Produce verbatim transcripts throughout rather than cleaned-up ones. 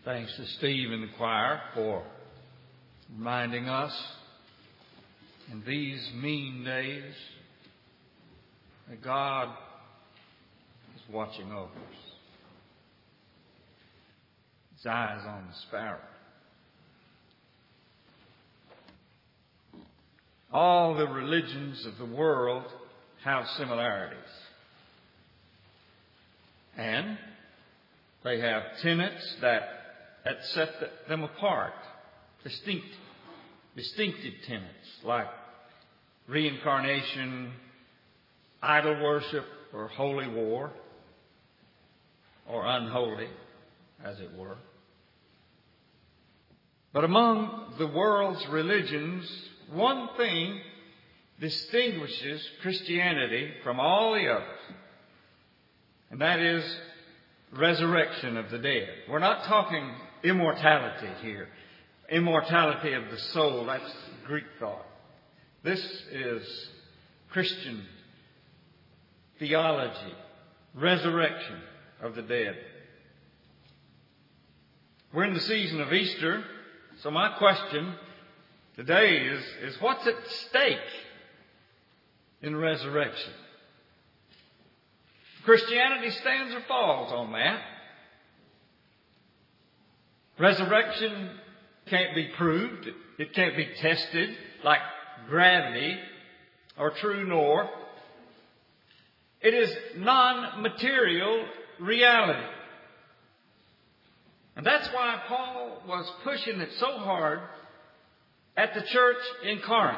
Thanks to Steve and the choir for reminding us in these mean days that God is watching over us. His eyes on the sparrow. All the religions of the world have similarities. And they have tenets that, that set them apart. Distinct, distinctive tenets like reincarnation, idol worship, or holy war, or unholy, as it were. But among the world's religions, one thing distinguishes Christianity from all the others, and that is resurrection of the dead. We're not talking immortality here. Immortality of the soul, that's Greek thought. This is Christian theology, resurrection of the dead. We're in the season of Easter, so my question today is, is what's at stake in resurrection? Christianity stands or falls on that. Resurrection can't be proved. It can't be tested like gravity or true north. It is non-material reality. And that's why Paul was pushing it so hard at the church in Corinth.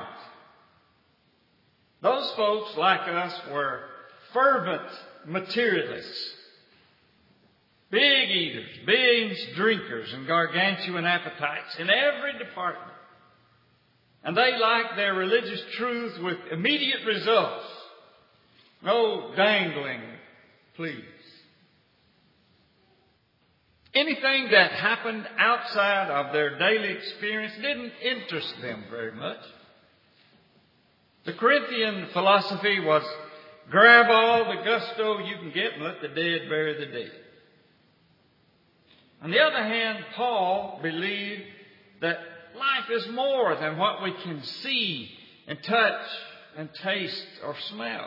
Those folks, like us, were fervent materialists, big eaters, binge drinkers, and gargantuan appetites in every department. And they liked their religious truth with immediate results. No dangling, please. Anything that happened outside of their daily experience didn't interest them very much. The Corinthian philosophy was grab all the gusto you can get and let the dead bury the dead. On the other hand, Paul believed that life is more than what we can see and touch and taste or smell.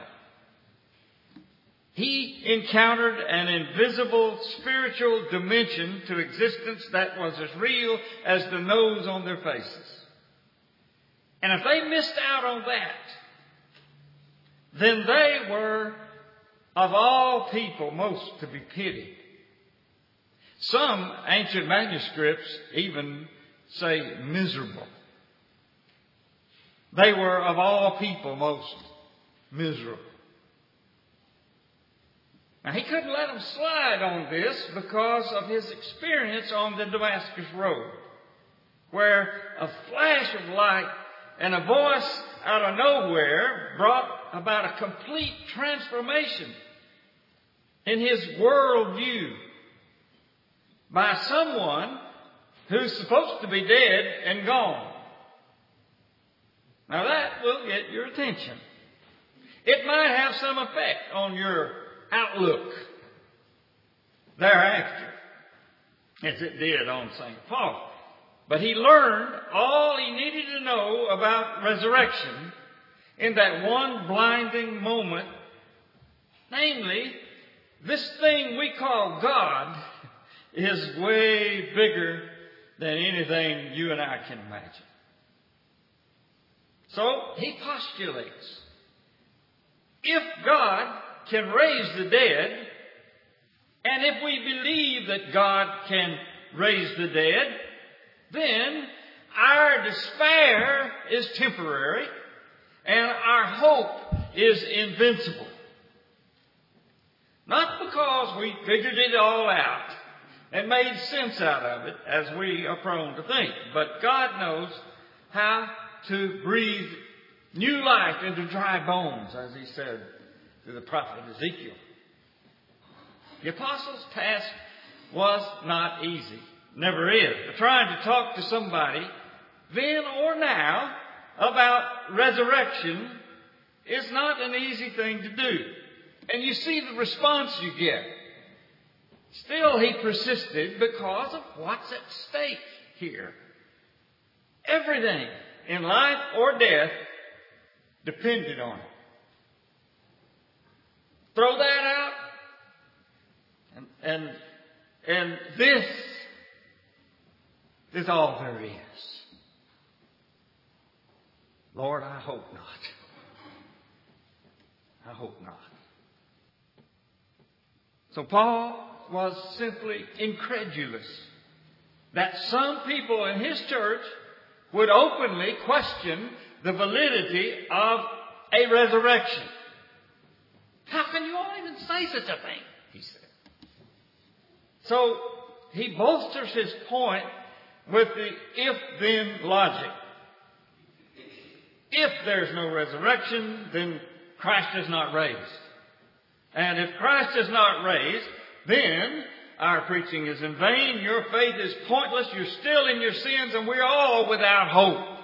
He encountered an invisible spiritual dimension to existence that was as real as the nose on their faces. And if they missed out on that, then they were, of all people, most to be pitied. Some ancient manuscripts even say miserable. They were, of all people, most miserable. Now, he couldn't let them slide on this because of his experience on the Damascus Road, where a flash of light and a voice out of nowhere brought about a complete transformation in his worldview by someone who's supposed to be dead and gone. Now that will get your attention. It might have some effect on your outlook thereafter, as it did on Saint Paul. But he learned all he needed to know about resurrection in that one blinding moment. Namely, this thing we call God is way bigger than anything you and I can imagine. So he postulates, if God can raise the dead, and if we believe that God can raise the dead, then our despair is temporary and our hope is invincible. Not because we figured it all out and made sense out of it, as we are prone to think, but God knows how to breathe new life into dry bones, as he said to the prophet Ezekiel. The apostles' task was not easy. Never is. But trying to talk to somebody then or now about resurrection is not an easy thing to do. And you see the response you get. Still, he persisted because of what's at stake here. Everything in life or death depended on it. Throw that out, and and, and this is all there is. Lord, I hope not. I hope not. So Paul was simply incredulous that some people in his church would openly question the validity of a resurrection. How can you all even say such a thing? He said. So he bolsters his point with the if-then logic. If there's no resurrection, then Christ is not raised. And if Christ is not raised, then our preaching is in vain, your faith is pointless, you're still in your sins, and we're all without hope.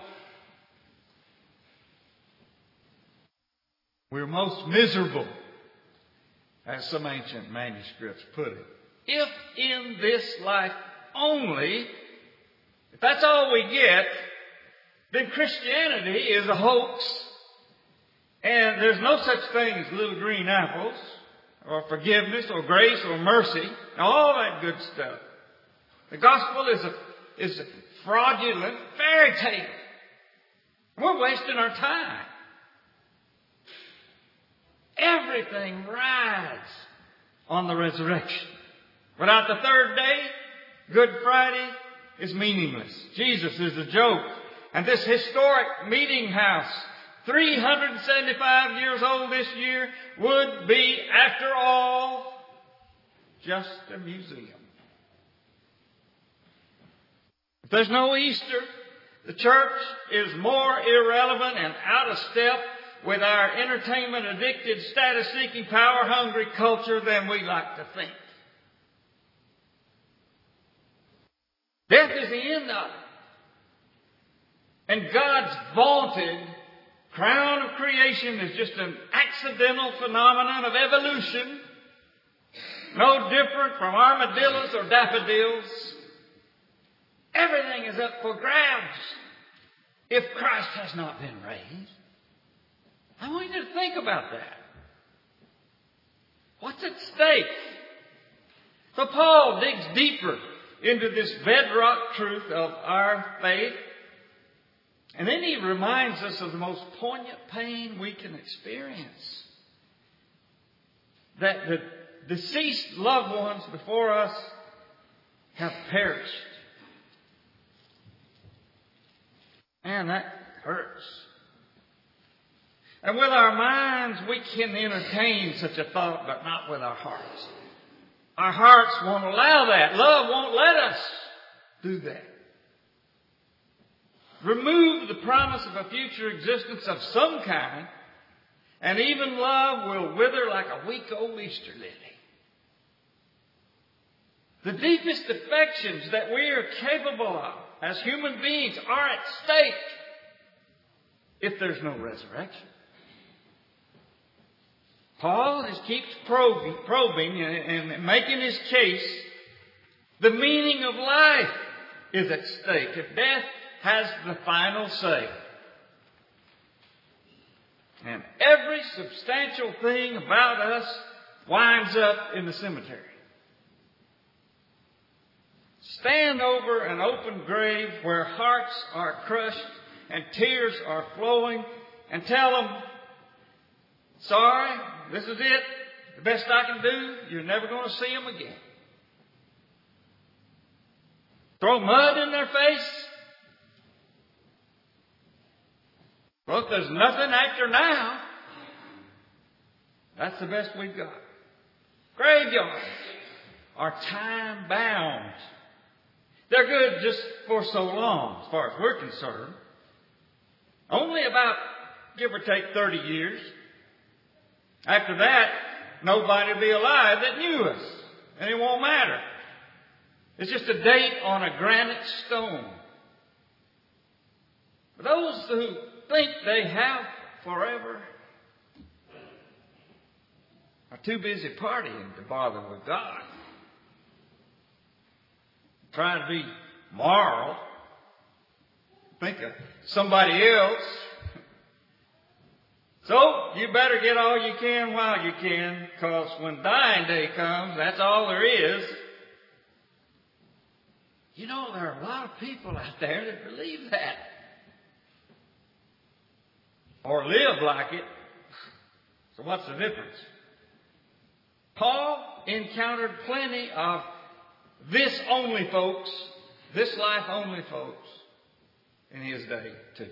We're most miserable, as some ancient manuscripts put it. If in this life only, if that's all we get, then Christianity is a hoax, and there's no such thing as little green apples, or forgiveness, or grace, or mercy, all that good stuff. The gospel is a, is a fraudulent fairy tale. We're wasting our time. Everything rides on the resurrection. Without the third day, Good Friday is meaningless. Jesus is a joke. And this historic meeting house, three hundred seventy-five years old this year, would be, after all, just a museum. If there's no Easter, the church is more irrelevant and out of step with our entertainment-addicted, status-seeking, power-hungry culture than we like to think. Death is the end of it. And God's vaunted crown of creation is just an accidental phenomenon of evolution, no different from armadillos or daffodils. Everything is up for grabs if Christ has not been raised. I want you to think about that. What's at stake? So Paul digs deeper into this bedrock truth of our faith. And then he reminds us of the most poignant pain we can experience. That the deceased loved ones before us have perished. Man, that hurts. And with our minds, we can entertain such a thought, but not with our hearts. Our hearts won't allow that. Love won't let us do that. Remove the promise of a future existence of some kind, and even love will wither like a week old Easter lily. The deepest affections that we are capable of as human beings are at stake if there's no resurrection. Paul just keeps probing, probing and, and making his case. The meaning of life is at stake if death has the final say. And every substantial thing about us winds up in the cemetery. Stand over an open grave where hearts are crushed and tears are flowing and tell them, sorry, this is it. The best I can do. You're never going to see them again. Throw mud in their face. Well, if there's nothing after now, that's the best we've got. Graveyards are time bound. They're good just for so long, as far as we're concerned. Only about, give or take, thirty years. After that, nobody will be alive that knew us. And it won't matter. It's just a date on a granite stone. For those who think they have forever are too busy partying to bother with God. trying to be moral. Think of somebody else. So, you better get all you can while you can, because when dying day comes, that's all there is. You know, there are a lot of people out there that believe that. Or live like it. So what's the difference? Paul encountered plenty of this only folks, this life only folks, in his day too.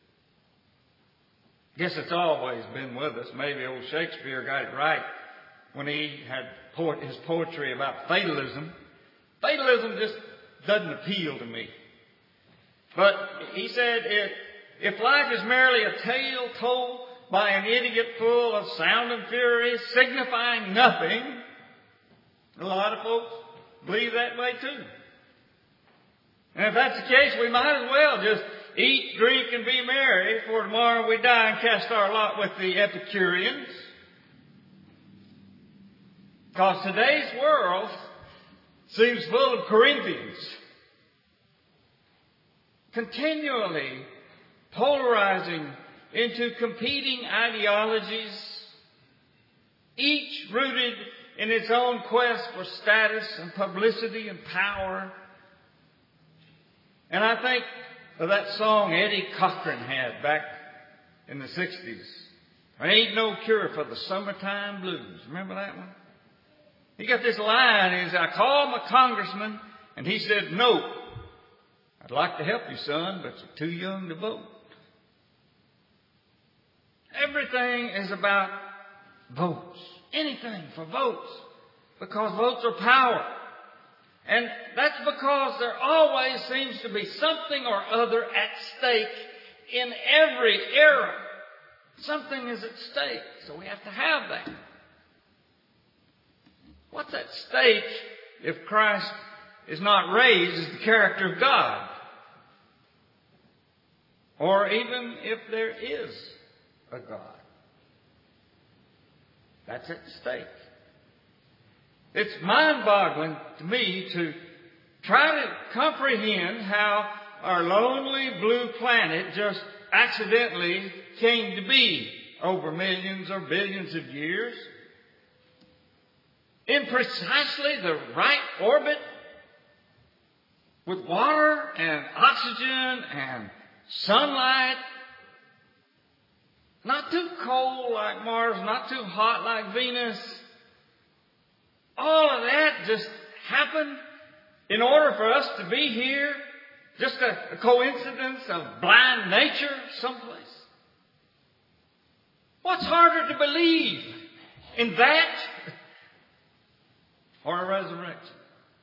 Guess it's always been with us. Maybe old Shakespeare got it right when he had po- his poetry about fatalism. Fatalism just doesn't appeal to me. But he said, if, if life is merely a tale told by an idiot full of sound and fury, signifying nothing, a lot of folks believe that way too. And if that's the case, we might as well just eat, drink, and be merry, for tomorrow we die and cast our lot with the Epicureans. Because today's world seems full of Corinthians, continually polarizing into competing ideologies, each rooted in its own quest for status and publicity and power. And I think of that song Eddie Cochran had back in the sixties. There ain't no cure for the summertime blues. Remember that one? He got this line, is I called my congressman and he said, no, I'd like to help you, son, but you're too young to vote. Everything is about votes. Anything for votes. Because votes are power. And that's because there always seems to be something or other at stake in every era. Something is at stake, so we have to have that. What's at stake if Christ is not raised is the character of God? Or even if there is a God. That's at stake. It's mind-boggling to me to try to comprehend how our lonely blue planet just accidentally came to be over millions or billions of years in precisely the right orbit with water and oxygen and sunlight. Not too cold like Mars, not too hot like Venus. All of that just happened in order for us to be here. Just a, a coincidence of blind nature someplace. What's harder to believe? In that or a resurrection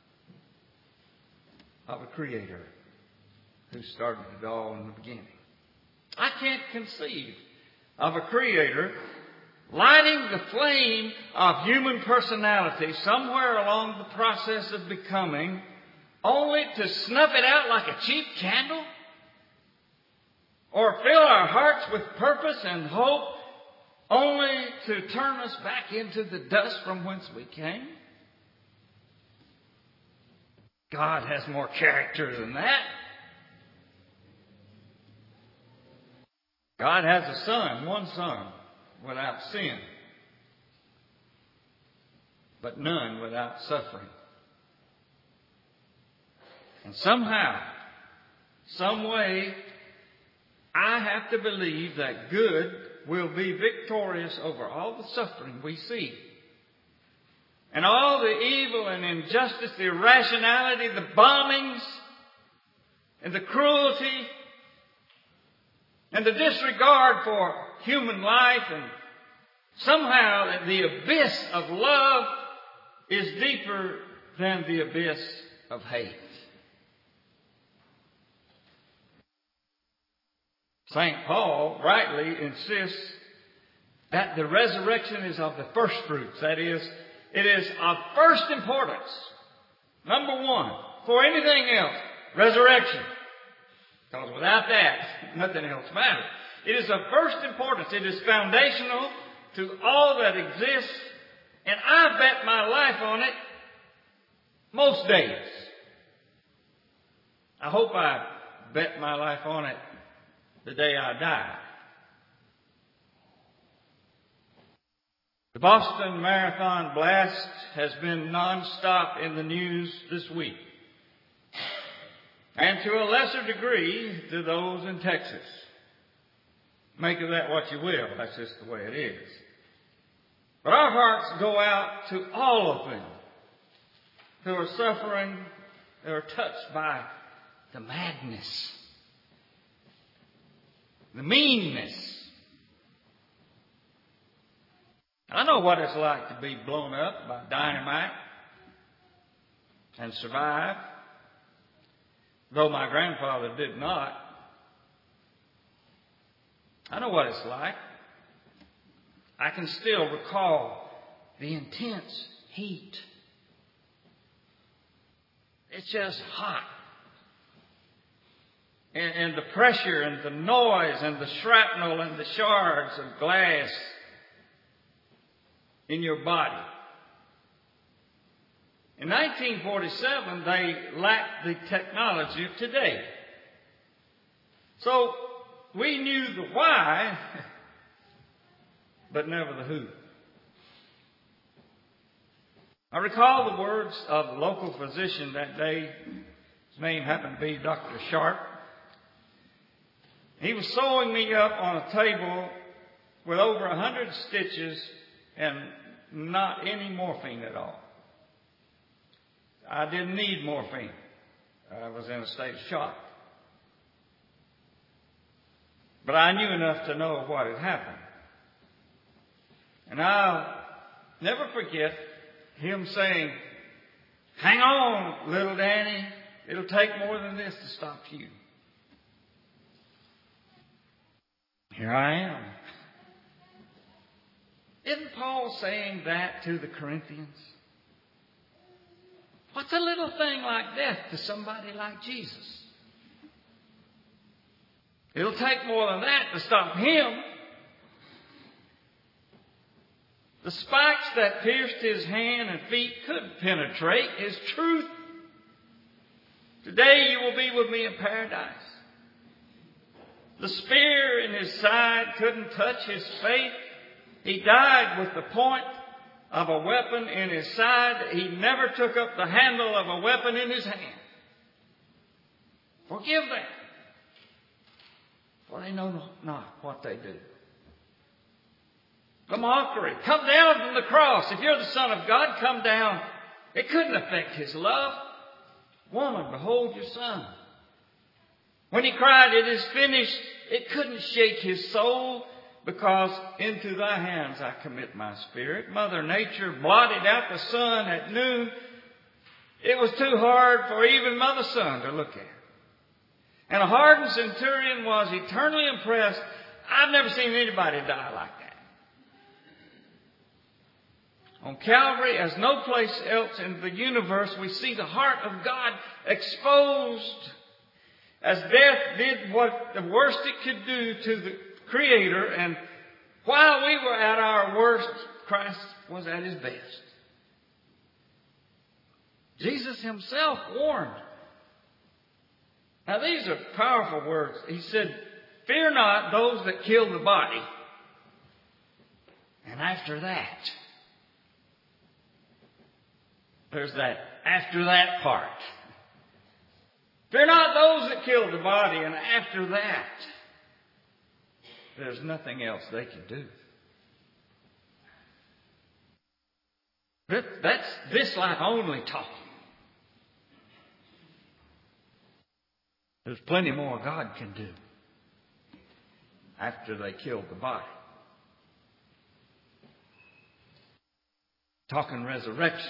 of a Creator who started it all in the beginning? I can't conceive of a Creator lighting the flame of human personality somewhere along the process of becoming, only to snuff it out like a cheap candle? Or fill our hearts with purpose and hope, only to turn us back into the dust from whence we came? God has more character than that. God has a Son, one Son, without sin, but none without suffering. And somehow, some way, I have to believe that good will be victorious over all the suffering we see. And all the evil and injustice, the irrationality, the bombings, and the cruelty, and the disregard for human life, and somehow the abyss of love is deeper than the abyss of hate. Saint Paul rightly insists that the resurrection is of the first fruits. That is, it is of first importance. Number one, for anything else, resurrection. Because without that, nothing else matters. It is of first importance. It is foundational to all that exists. And I bet my life on it most days. I hope I bet my life on it the day I die. The Boston Marathon blast has been nonstop in the news this week. And to a lesser degree to those in Texas. Make of that what you will. That's just the way it is. But our hearts go out to all of them who are suffering, who are touched by the madness, the meanness. I know what it's like to be blown up by dynamite and survive, though my grandfather did not. I know what it's like. I can still recall the intense heat. It's just hot. And, and the pressure and the noise and the shrapnel and the shards of glass in your body. In nineteen forty-seven, they lacked the technology of today. So we knew the why, but never the who. I recall the words of a local physician that day. His name happened to be Doctor Sharp. He was sewing me up on a table with over a hundred stitches and not any morphine at all. I didn't need morphine. I was in a state of shock. But I knew enough to know what had happened. And I'll never forget him saying, "Hang on, little Danny. It'll take more than this to stop you." Here I am. Isn't Paul saying that to the Corinthians? What's a little thing like death to somebody like Jesus? It'll take more than that to stop him. The spikes that pierced his hand and feet couldn't penetrate his truth. Today you will be with me in paradise. The spear in his side couldn't touch his faith. He died with the point of a weapon in his side. He never took up the handle of a weapon in his hand. Forgive them, for they know not what they do. The mockery. Come down from the cross. If you're the Son of God, come down. It couldn't affect his love. Woman, behold your son. When he cried, "It is finished," it couldn't shake his soul, because into thy hands I commit my spirit. Mother Nature blotted out the sun at noon. It was too hard for even Mother Sun to look at. And a hardened centurion was eternally impressed. I've never seen anybody die like that. On Calvary, as no place else in the universe, we see the heart of God exposed. As death did what the worst it could do to the Creator, and while we were at our worst, Christ was at his best. Jesus himself warned. Now these are powerful words. He said, "Fear not those that kill the body." And after that, there's that after that part. Fear not those that kill the body, and after that, there's nothing else they can do. That's this life only talking. There's plenty more God can do after they kill the body. Talking resurrection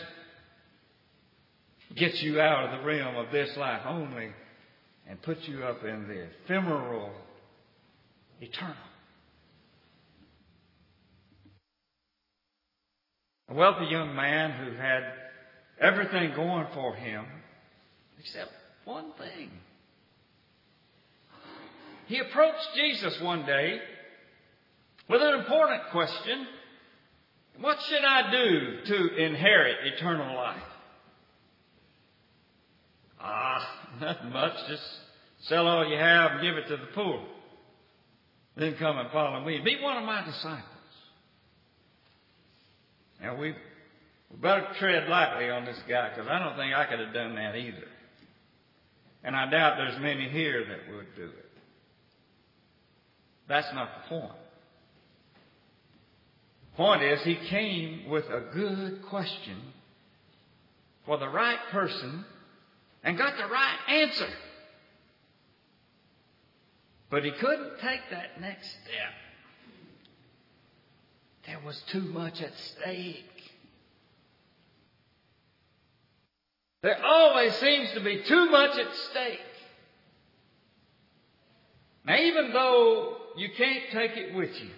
gets you out of the realm of this life only and puts you up in the ephemeral, eternal. A wealthy young man who had everything going for him except one thing. He approached Jesus one day with an important question. What should I do to inherit eternal life? Ah, Nothing much. Just sell all you have and give it to the poor. Then come and follow me. Be one of my disciples. Now, we we better tread lightly on this guy, because I don't think I could have done that either. And I doubt there's many here that would do it. That's not the point. The point is, he came with a good question for the right person and got the right answer. But he couldn't take that next step. There was too much at stake. There always seems to be too much at stake. Now, even though you can't take it with you,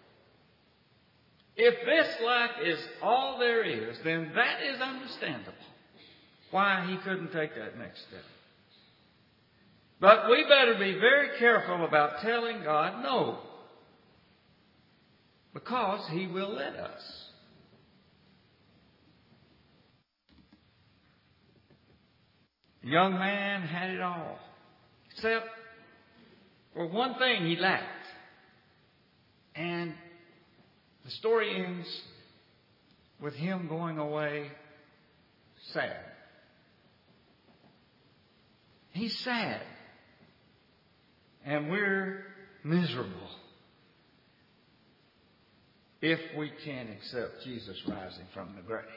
if this life is all there is, then that is understandable why he couldn't take that next step. But we better be very careful about telling God no, because he will let us. The young man had it all, except for one thing he lacked. And the story ends with him going away sad. He's sad. And we're miserable if we can't accept Jesus rising from the grave.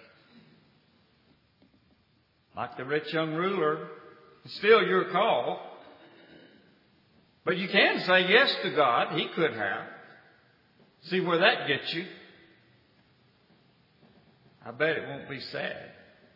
Like the rich young ruler, it's still your call. But you can say yes to God. He could have. See where that gets you. I bet it won't be sad.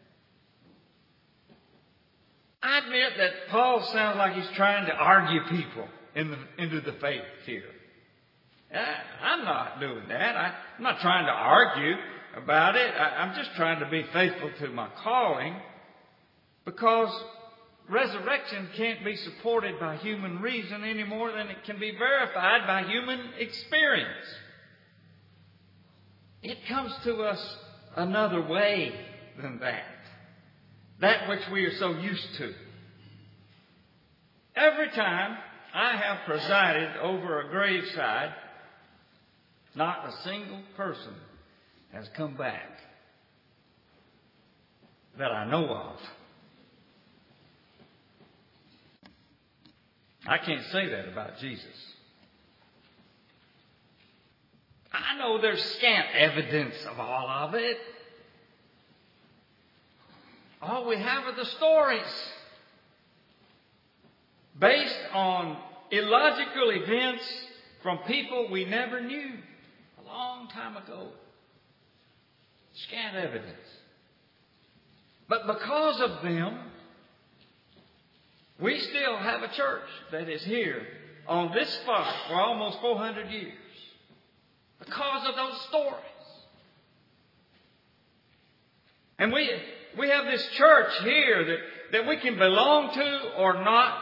I admit that Paul sounds like he's trying to argue people in the, into the faith here. I, I'm not doing that. I, I'm not trying to argue about it. I, I'm just trying to be faithful to my calling, because resurrection can't be supported by human reason any more than it can be verified by human experience. It comes to us another way than that. That which we are so used to. Every time I have presided over a graveside, not a single person has come back that I know of. I can't say that about Jesus. I know there's scant evidence of all of it. All we have are the stories based on illogical events from people we never knew a long time ago. Scant evidence. But because of them, we still have a church that is here on this spot for almost four hundred years. Because of those stories. And we we have this church here that, that we can belong to or not.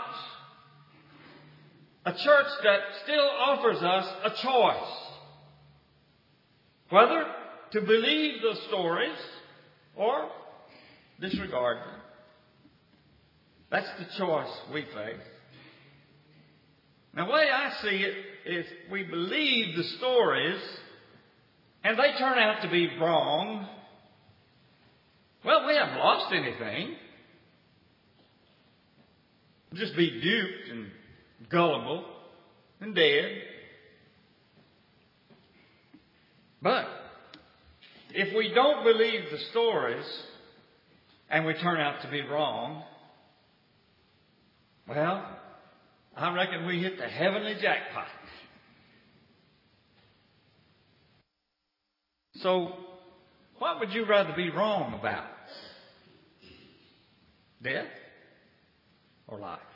A church that still offers us a choice. Whether to believe the stories or disregard them. That's the choice we face. Now, the way I see it is, we believe the stories and they turn out to be wrong. Well, we haven't lost anything. We'll just be duped and gullible and dead. But if we don't believe the stories and we turn out to be wrong, well, I reckon we hit the heavenly jackpot. So, what would you rather be wrong about? Death or life?